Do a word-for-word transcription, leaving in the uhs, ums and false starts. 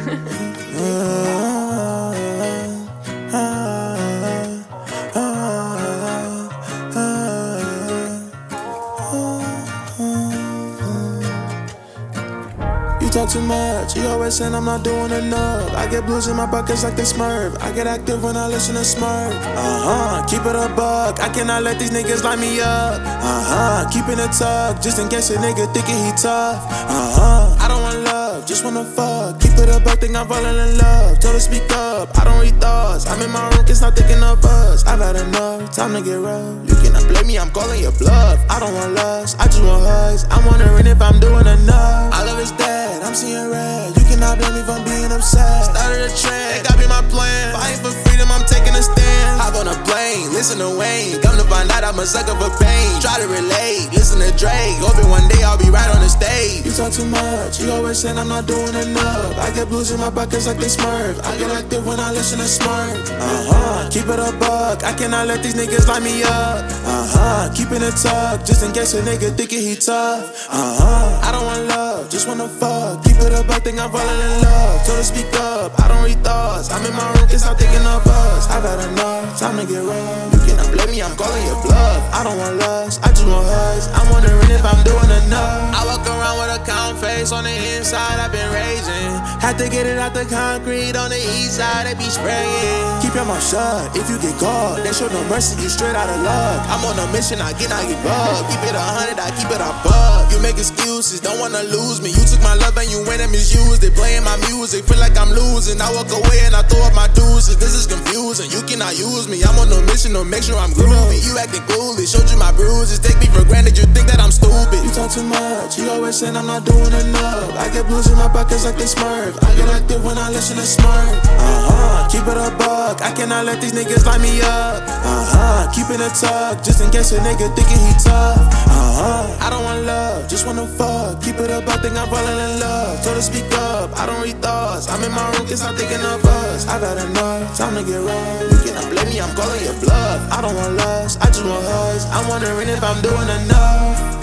You talk too much, you always saying I'm not doing enough. I get blues in my pockets like the Smurf. I get active when I listen to Smurf. Uh-huh, keep it a buck, I cannot let these niggas line me up. Uh-huh, keeping it tucked, just in case a nigga thinking he tough. Uh-huh, I don't want love, just wanna fuck. Keep it a buck, think I'm falling in love. Told her speak up, I don't read thoughts. I'm in my room, can stop thinking of us. I've had enough, time to get rough. You cannot blame me, I'm calling your bluff. I don't want lust, I just want hugs. I'm wondering if I'm doing enough. I love his dad, I'm seeing red. You cannot blame me for being upset. Started a trend, that gotta be my plan. Fighting for freedom, I'm taking a stand. Hop on a plane, listen to Wayne. Come to find out I'm a sucker for pain. Try to relate, listen to Drake. Hoping one day I'll be right on the stage. You talk too much, you always saying I'm not doing enough. I get blues in my pockets like they Smurf. I get active when I listen to Smurf. Uh-huh, keep it a buck, I cannot let these niggas line me up. Uh-huh, keeping it tucked, just in case a nigga thinking he tough. Uh-huh, I don't want love, just wanna fuck. Keep it up, I think I'm falling in love. Told her speak up, I don't read thoughts. I'm in my room, can stop thinking of us. I've had enough, time to get rough. You cannot blame me, I'm calling your bluff. I don't want lust, I just want hugs. I'm wondering if I'm doing enough. I walk around with a calm face, on the inside I've been raising. Had to get it out the concrete, on the east side they be spraying. Keep your mouth shut, if you get caught, they show no mercy, you straight out of luck. I'm on a mission, I get, I give up. Keep it a hundred, I keep it a buck. You make excuses, don't wanna lose me. You took my love and you went and misused it. Playing my music, feel like I'm losing. I walk away and I throw up my deuces. This is confusing, you cannot use me. I'm on no mission to make sure I'm groovy. You acting clueless, showed you my bruises. Take me for granted, you think that I'm stupid. You talk too much, you always saying I'm not doing enough. I get blues in my pockets like they Smurf. I get active when I listen to Smurf. Uh-huh, keep it a buck, I cannot let these niggas line me up. Uh-huh, keeping it tucked, just in case a nigga thinking he tough. Uh-huh, I don't want love, just wanna fuck. Keep it up, I think I'm falling in love. Told her speak up, I don't read thoughts. I'm in my room, can stop thinking of us. I've had enough, time to get rough. You cannot blame me, I'm calling your bluff. I don't want lust, I just want hugs. I'm wondering if I'm doing enough.